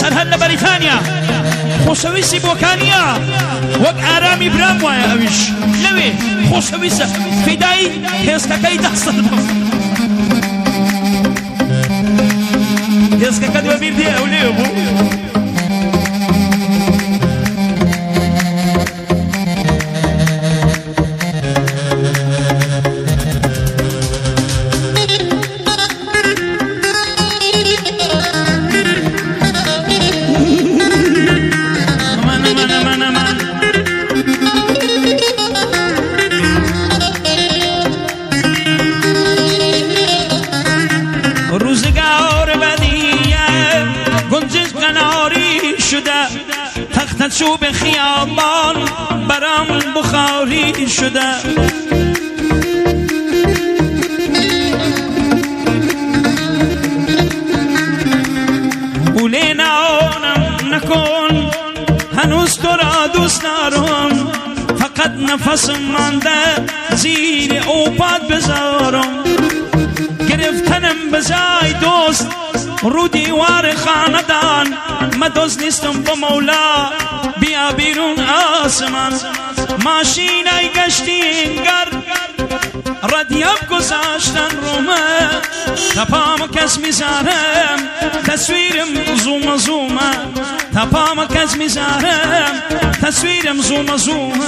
سرهد لبريطانيا خوشويسي بوكانيا وك آرامي برام وايا اوش لوي خوشويسة فداي هيسكاكي دستردم هيسكاكا دو بير دي اولي ابو شو بخياطان برام البخاري شده ولينا عونم نكون هنوز ترى دوست دارم فقط نفس مانده زیر اوپاد بذارم گرفتنم بزای دوست رو دیوار خاندان ما دوست نیستم با مولا بیا بیرون آسمان ماشین ای گشتی انگر ردیاب گذاشتن رومه تپام کس میزارم تصویرم زوم زومه تپام کس میزارم تصویرم زوم زومه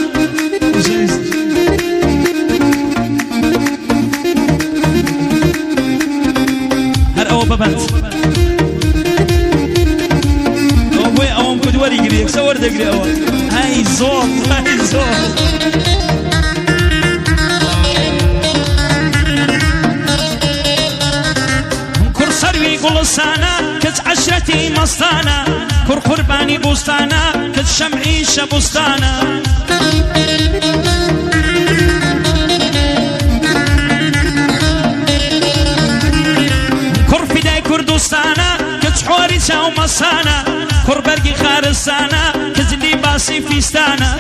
هر او ببند اوام كدوري قريك سور دقري اوام هاي زور هاي زور كر سروي قلصانا كت عشرتي مصطانا كر قرباني بوستانا كت شمعي شبوستانا كر فداي كردوستانا كت حوري ساو مصانا كربرقي خارستانا كزلي باسي فيستانا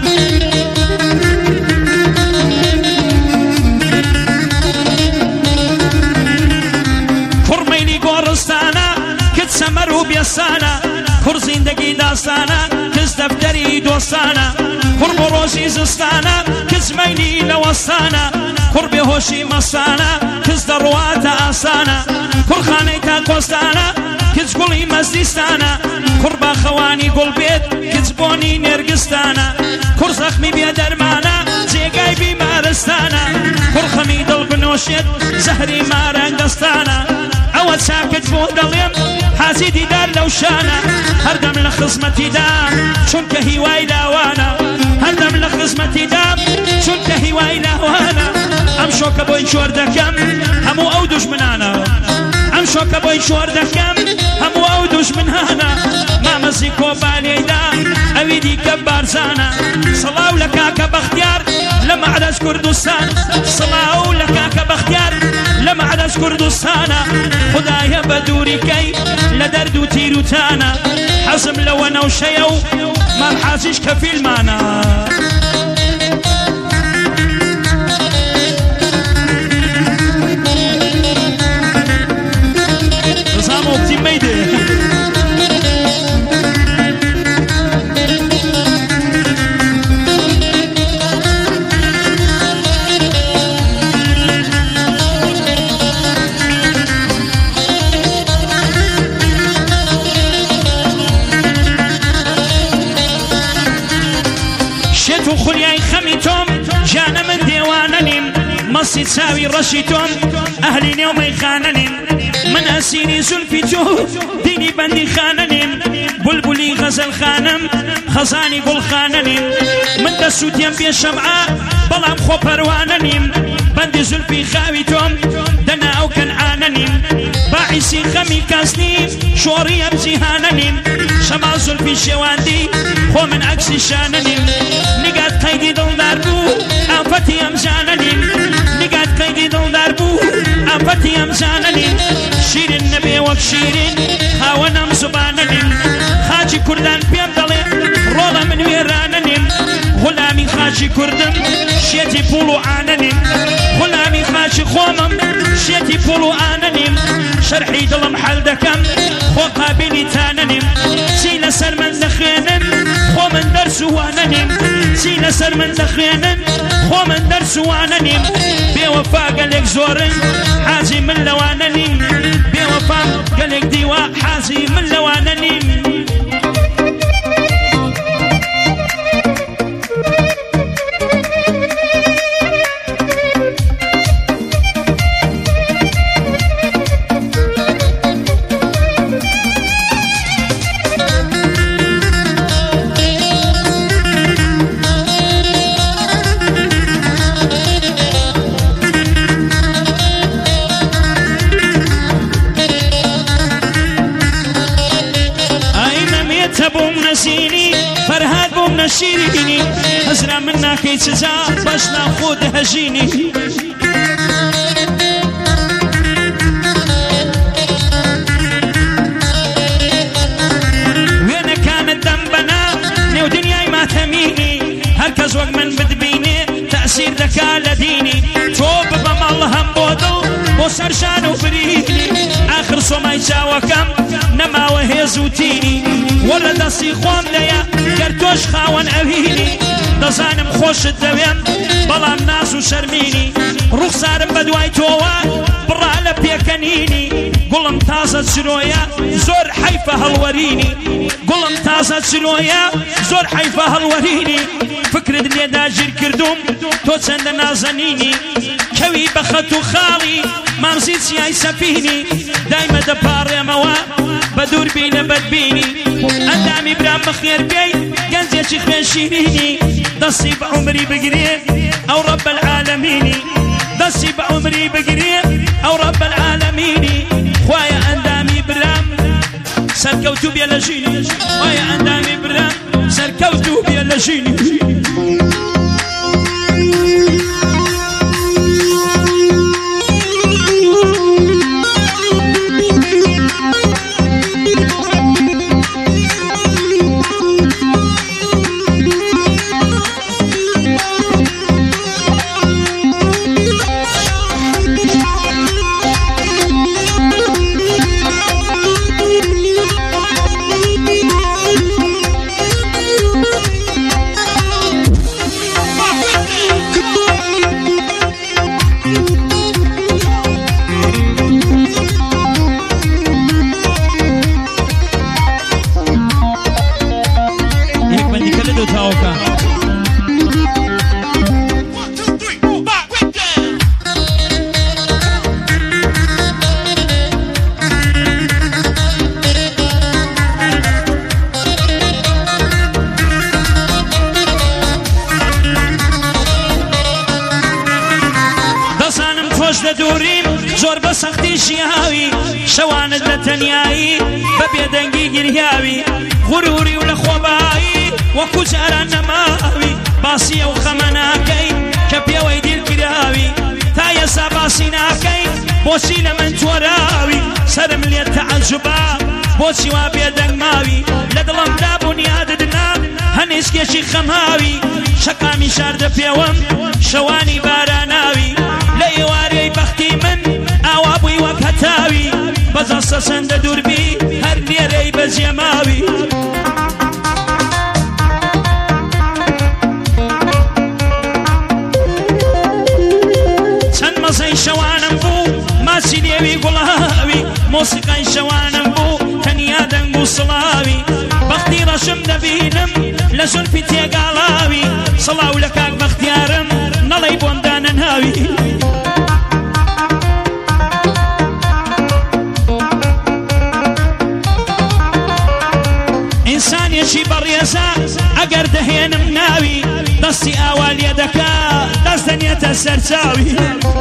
كرميلي قورستانا كت سمرو بيستانا كر زندگي داستانا كز دفتري دوستانا كر بروشي زستانا كز ميلي لوستانا كر بهوشي مستانا كز دروات آسانا كر خانيتا قوستانا كز قولي مزدستانا كربا خواني قول بيت كز بوني نرقستانا كر زخمي بيا درمانا زيقاي بمارستانا كر خميد البنوشيت زهري مارنقستانا عود ساكت بودليم حاسيدي دار لوشانا هردم لخصمتي دام شنك هواي لاوانا هردم لخصمتي دام شنك هواي لاوانا امشوك بوين شور دكم همو او دشمنانا امشوك بوين شور دكم همو او دشمنانا ما مزيكو بالي دا اويدي كبارزانا صلاو لكاك باختيار لما عدس كردستان صلاو لكاك باختيار لما عدس كردستانا خدايا بدوري كي لدردو تيرو تانا حزم لو انا وشيو ما الحاسش كفيل مانا نظام وقتي ميدي شتو خلياي خميتم جانا من ديوانني مصي تساوي رشيتم اهلي يومي خانني من اسيني زلفيتو ديني بندي خانني بلبلي غزل خانم خزاني قل خانني من دسوت ينبي الشمعة بلام خو پروانني بندي زلفي خاويتم دنا او كنعانني باعسي خمي كاسني شوري امزيهانني شما زلفي شواندي خو من عكسي شانني نقاد قيدي دل داربو آفتي امزانني نقاد قيدي دل داربو آفتي امزانني شير النبي وكشيرين هاونم زبانني خاجي كردان بيم دلي رولا من ويرانني غلامي خاجي كردم شيتي بولو آنني غلامي خاجي خومم شيتي بولو آنني شرحي دلم حل دكم خو قابلي تانني لسر من دخينن خو من درس واننيم بوفا قالك زورن حاجي من لواننيم بوفا قالك ديوا حاجي من لواننيم بوم نسيني فرهاد بوم نشيريني هزرا منا كي تجا باش ناخد هجيني وين كانت ذنبنا نيو دنياي ما تميني هركز وقت من بدبيني تأثير ذكاء لديني توب بمال هم بودو وسرشان وبريني آخر صومي جاوكم نما وهي زوتيني ولا دسي خوام ليا كرتوش خاون أبيني دزانم خوش الدوام بلا الناس وشرميني رخصار بدواي توا برا لبيكنيني قلم تازة شرويا زور حيفا هالوريني قلم تازة شرويا زور حيفا هالوريني فكرة اللي داجر كردوم تو چند نازنيني كوي بخطو خالي ما مزيد سياي سفيني دايما دبار موا بدور بينا بدبيني أندامي برام بخير بي قنزي شيخ شيريني دصي بعمري بقريب أو رب العالمين دصي بعمري بقريب أو رب العالمين خوايا أندامي برام سركوتو بيا لجيني خوايا أندامي برام سركوتو بيا لجيني زور بسختي شياوي شواند لتنياي ببيا دنگي گرياوي غروري ولخوباي وكجار النماوي باسي وخمناكي كبيا ويدير كراوي تايا ساباسيناكي بوشي لمن توراوي سرم لي التعجبا بوشي وابيا دنگماوي لدلم دا بنياد دنا هنسكي شي خماوي شقامي شارد بيوم شواني باراناوي ليواري بختي من اوابوي وكتاوي بزاس سند دوربي هر نيري بزيماوي چند مزي شوانم بو ما سيديوي قلاوي موسيقى شوانم بو تنيا دنگو صلاوي بختي رشم دبينم لزن في تيقالاوي صلاو لكاك بختيارم نلي بومدان نهاوي إنسان يشي بريزا أقر دهين مناوي دستي أوال يدكا دستن يتسرساوي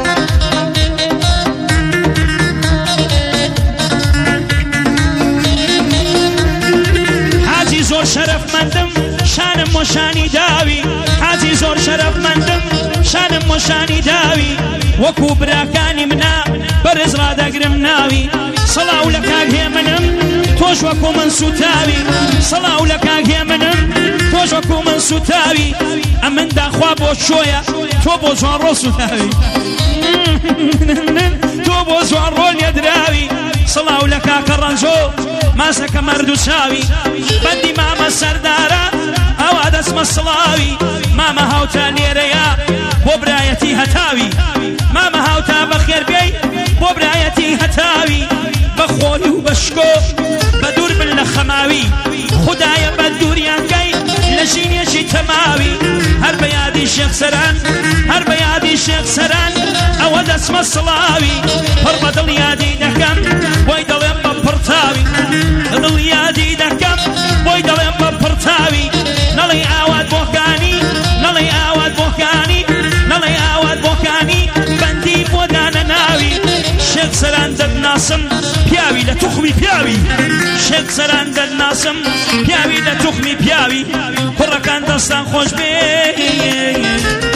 حاجي زور شرف مندم شانم وشاني داوي حاجي زور شرف مندم شانم وشاني داوي وكو براكاني منا برز راد أقرم ناوي صلاة لكاك هي منم توش وكو من ستاوي صلاة لكاك هي منم توش وكو من ستاوي أمن دا خواب وشويا تو بوزوان رو ستاوي تو بوزوان رو يدراوي صلاة لكاك الرنجو ماسك مردو ساوي بدي ماما سردارا ئەوا دەسمە سڵاوی مامە هاوتا لێرەیە بۆ برایەتی هەتاوی مامە هاوتا بەخێر بێی بۆ برایەتی هەتاوی بە خۆری و بە شکۆ بە دوور بن لە خەماوی خودایە بە دووریانگەی لە ژینێکی تەماوی هەر بە یادی شێخ سەران هەر بە یادی شێخ سەران ئەوە دەسمە سڵاوی پڕ بە دڵ یادی دەکەم بۆی دەڵێم بە پڕتاوی دڵ یادی دەکەم بۆی دەڵێم بە پڕتاوی نەڵێ ئاوات بۆکانی نەڵێ ئاوات بۆکانی نەڵێ ئاوات بۆکانی بەندی بۆ دانە ناوی شێخ سەران دەدناسم پیاوی لە توخمی پیاوی شێخ سەران دەدناسم پیاوی لە توخمی پیاوی کوڕەکان دەستان خۆش بێ